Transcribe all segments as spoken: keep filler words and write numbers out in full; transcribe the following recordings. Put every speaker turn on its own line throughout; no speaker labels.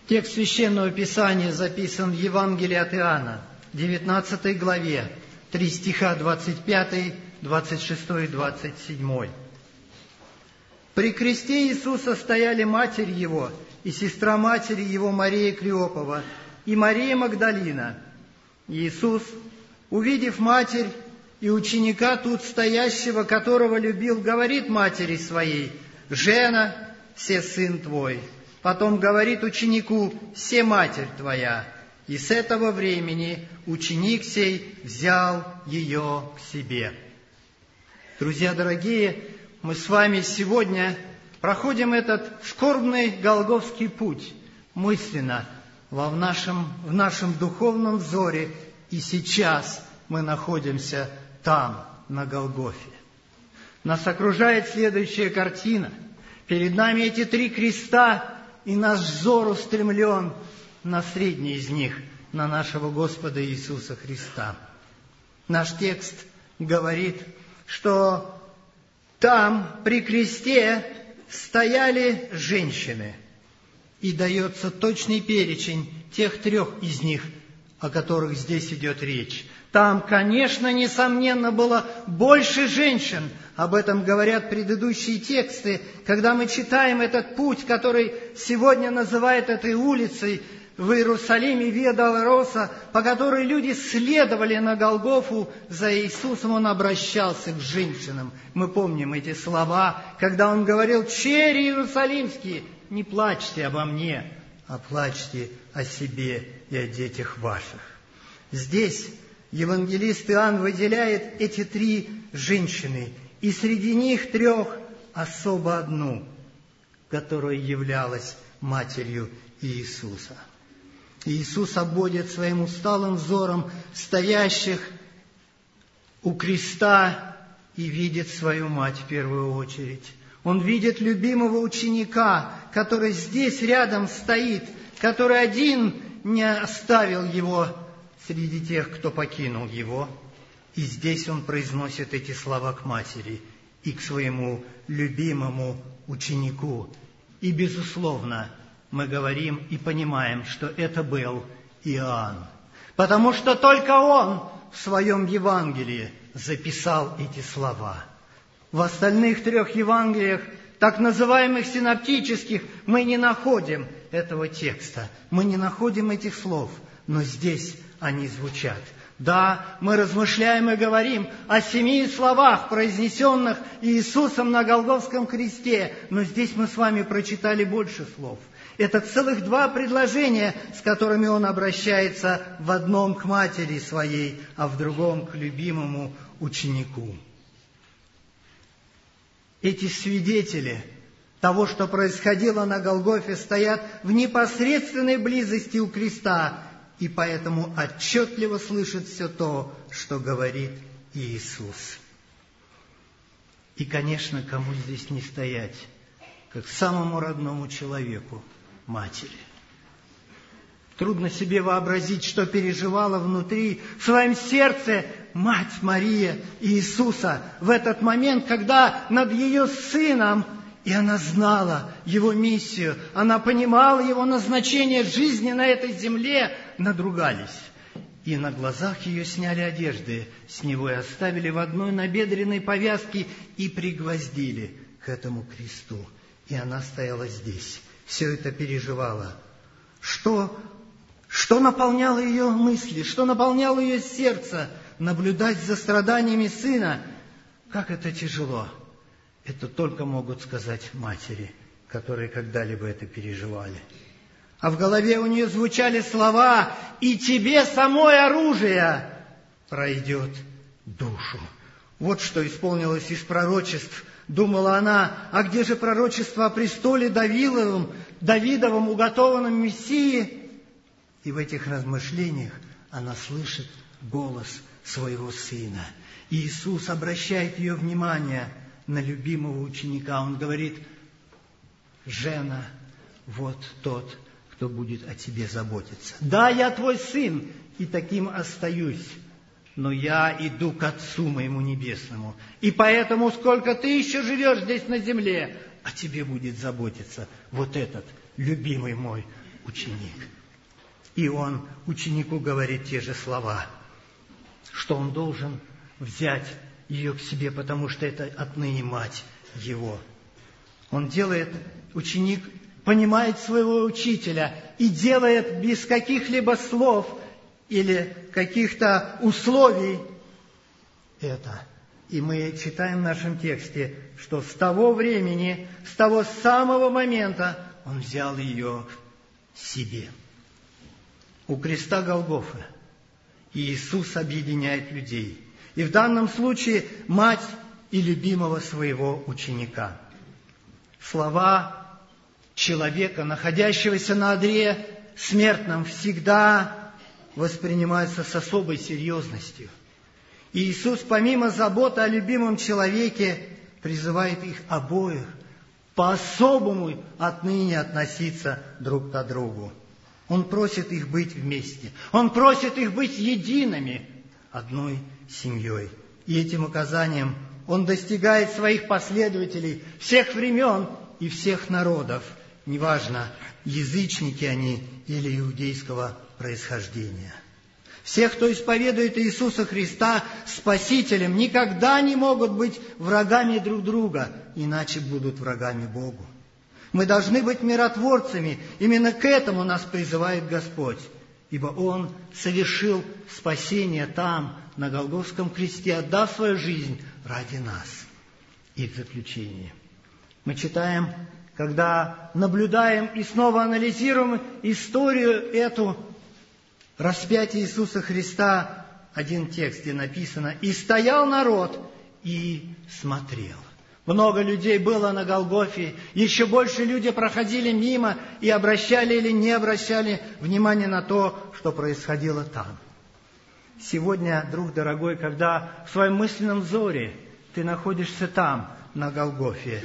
Текст Священного Писания записан в Евангелии от Иоанна, девятнадцатой главе, три стиха, двадцать пятый, двадцать шестой и двадцать седьмой. «При кресте Иисуса стояли матерь Его и сестра матери Его Мария Клеопова и Мария Магдалина. Иисус, увидев матерь и ученика тут стоящего, которого любил, говорит матери своей: „Жена, се сын твой“. Потом говорит ученику: „Се матерь твоя“. И с этого времени ученик сей взял ее к себе». Друзья дорогие, мы с вами сегодня проходим этот скорбный голгофский путь мысленно в нашем, в нашем духовном взоре, и сейчас мы находимся там, на Голгофе. Нас окружает следующая картина. Перед нами эти три креста, и наш взор устремлен на средний из них, на нашего Господа Иисуса Христа. Наш текст говорит, что там при кресте стояли женщины, и дается точный перечень тех трех из них, о которых здесь идет речь. Там, конечно, несомненно, было больше женщин. Об этом говорят предыдущие тексты. Когда мы читаем этот путь, который сегодня называют этой улицей в Иерусалиме, Виа Долороса, по которой люди следовали на Голгофу за Иисусом, Он обращался к женщинам. Мы помним эти слова, когда Он говорил: «Чери иерусалимские, не плачьте обо мне, а плачьте о себе и о детях ваших». Здесь евангелист Иоанн выделяет эти три женщины, и среди них трех особо одну, которая являлась матерью Иисуса. Иисус обводит своим усталым взором стоящих у креста и видит свою мать в первую очередь. Он видит любимого ученика, который здесь рядом стоит, который один не оставил его среди тех, кто покинул его. И здесь он произносит эти слова к матери и к своему любимому ученику. И, безусловно, мы говорим и понимаем, что это был Иоанн, потому что только он в своем Евангелии записал эти слова. В остальных трех Евангелиях, так называемых синоптических, мы не находим этого текста, мы не находим этих слов, но здесь они звучат. Да, мы размышляем и говорим о семи словах, произнесенных Иисусом на Голгофском кресте, но здесь мы с вами прочитали больше слов. Это целых два предложения, с которыми Он обращается в одном к матери своей, а в другом к любимому ученику. Эти свидетели того, что происходило на Голгофе, стоят в непосредственной близости у креста, и поэтому отчетливо слышат все то, что говорит Иисус. И, конечно, кому здесь не стоять, как самому родному человеку, матери. Трудно себе вообразить, что переживала внутри, в своем сердце, мать Мария Иисуса в этот момент, когда над ее сыном, и она знала его миссию, она понимала его назначение жизни на этой земле, надругались. И на глазах ее сняли одежды с него и оставили в одной набедренной повязке и пригвоздили к этому кресту. И она стояла здесь, все это переживала. Что, что наполняло ее мысли, что наполняло ее сердце? Наблюдать за страданиями сына. Как это тяжело! Это только могут сказать матери, которые когда-либо это переживали. А в голове у нее звучали слова: «И тебе самой оружие пройдет душу». Вот что исполнилось из пророчеств. Думала она: а где же пророчество о престоле Давидовом, Давидовом, уготованном Мессии? И в этих размышлениях она слышит голос своего сына. И Иисус обращает ее внимание на любимого ученика. Он говорит: «Жена, вот тот, кто будет о тебе заботиться. Да, я твой сын, и таким остаюсь, но я иду к Отцу моему Небесному. И поэтому, сколько ты еще живешь здесь на земле, о тебе будет заботиться вот этот любимый мой ученик. И он ученику говорит те же слова, что он должен взять ее к себе, потому что это отныне мать его. Он делает, ученик понимает своего учителя и делает без каких-либо слов или каких-то условий это. И мы читаем в нашем тексте, что с того времени, с того самого момента он взял ее себе. У креста Голгофы Иисус объединяет людей. И в данном случае мать и любимого своего ученика. Слова человека, находящегося на одре смертном, всегда воспринимаются с особой серьезностью. И Иисус, помимо заботы о любимом человеке, призывает их обоих по-особому отныне относиться друг к другу. Он просит их быть вместе. Он просит их быть едиными, одной семьей. И этим указанием Он достигает своих последователей всех времен и всех народов, неважно, язычники они или иудейского происхождения. Все, кто исповедует Иисуса Христа Спасителем, никогда не могут быть врагами друг друга, иначе будут врагами Богу. Мы должны быть миротворцами. Именно к этому нас призывает Господь. Ибо Он совершил спасение там, на Голгофском кресте, отдав свою жизнь ради нас. И в заключение. Мы читаем, когда наблюдаем и снова анализируем историю эту, распятие Иисуса Христа, один текст, где написано: «И стоял народ, и смотрел». Много людей было на Голгофе, еще больше люди проходили мимо и обращали или не обращали внимания на то, что происходило там. Сегодня, друг дорогой, когда в своем мысленном взоре ты находишься там, на Голгофе,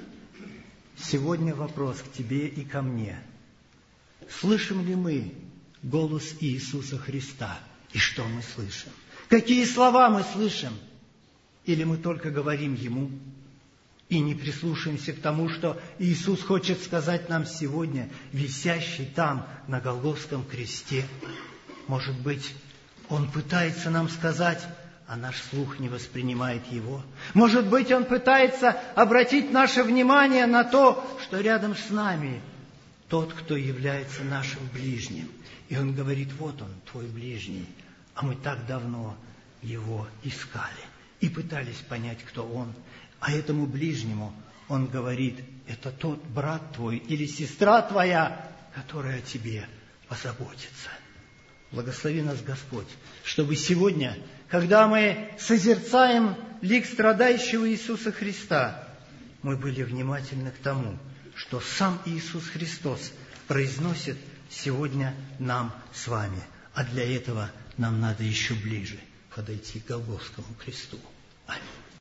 сегодня вопрос к тебе и ко мне. Слышим ли мы голос Иисуса Христа? И что мы слышим? Какие слова мы слышим? Или мы только говорим Ему и не прислушаемся к тому, что Иисус хочет сказать нам сегодня, висящий там, на Голгофском кресте? Может быть, Он пытается нам сказать, а наш слух не воспринимает Его. Может быть, Он пытается обратить наше внимание на то, что рядом с нами тот, кто является нашим ближним. И Он говорит: вот Он, твой ближний. А мы так давно Его искали и пытались понять, кто Он. А этому ближнему Он говорит: это тот брат твой или сестра твоя, которая о тебе позаботится. Благослови нас, Господь, чтобы сегодня, когда мы созерцаем лик страдающего Иисуса Христа, мы были внимательны к тому, что сам Иисус Христос произносит сегодня нам с вами. А для этого нам надо еще ближе подойти к Голгофскому кресту. Аминь.